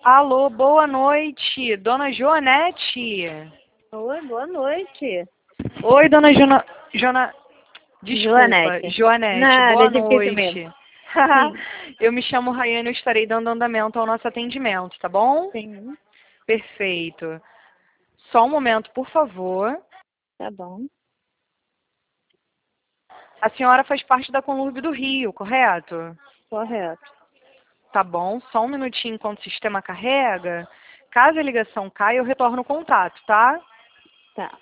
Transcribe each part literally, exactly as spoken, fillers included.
Alô, boa noite, dona Joanete. Oi, boa noite. Oi, dona Jona... Jona... Desculpa, Joanete. Joanete, Nada, boa é difícil noite. mesmo. Sim. Eu me chamo Rayane e eu estarei dando andamento ao nosso atendimento, tá bom? Sim, Perfeito. Só um momento, por favor. tá bom. A senhora faz parte da Conlurb do Rio, correto? Correto. Tá bom, só um minutinho enquanto o sistema carrega. Caso a ligação caia, eu retorno o contato, tá? Tá.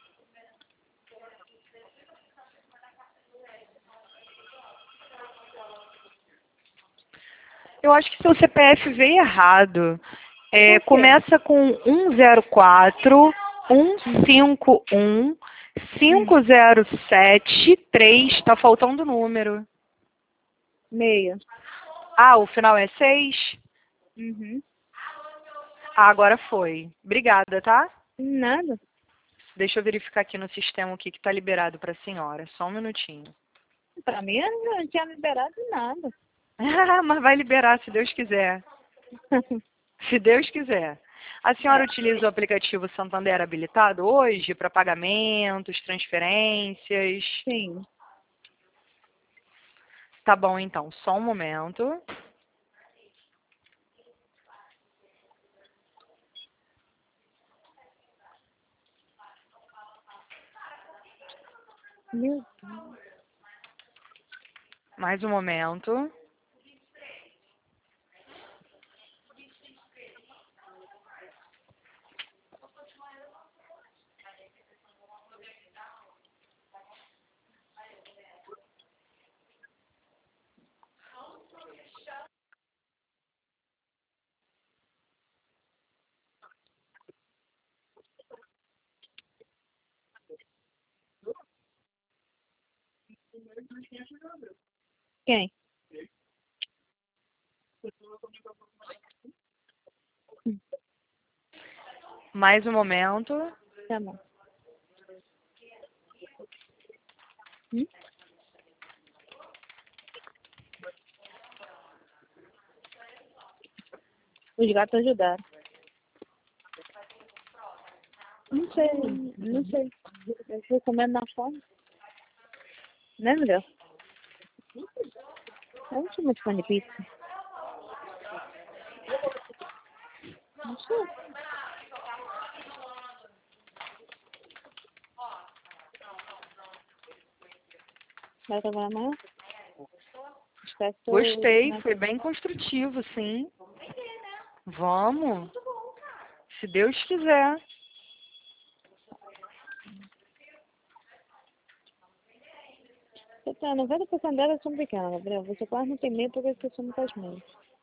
Eu acho que seu C P F veio errado. É, Por quê? começa com um zero quatro, um cinco um, Hum, cinco zero sete três. Tá faltando número. meia. Ah, o final é seis? Uhum. Ah, agora foi. Obrigada, tá? Nada. Deixa eu verificar aqui no sistema o que está liberado para a senhora. Só um minutinho. Pra mim não tinha liberado nada. Mas vai liberar se Deus quiser. Se Deus quiser. A senhora É, utiliza o aplicativo Santander habilitado hoje para pagamentos, transferências? sim. Tá bom, então. Só um momento. Meu Deus. Mais um momento. Quem? Hum, Mais um momento. tá bom. Hum? Os gatos ajudaram. Não sei, não sei. Eu fui comendo na fome. Né, mulher? Eu não sou muito fã de pizza. Não sei. Vai trabalhar amanhã? Espero que tu... Gostei, né? foi bem construtivo, sim. Vamos. Se Deus quiser. Você tá, noventa por cento delas são pequenas, Gabriel. Você quase não tem medo porque você só não faz medo.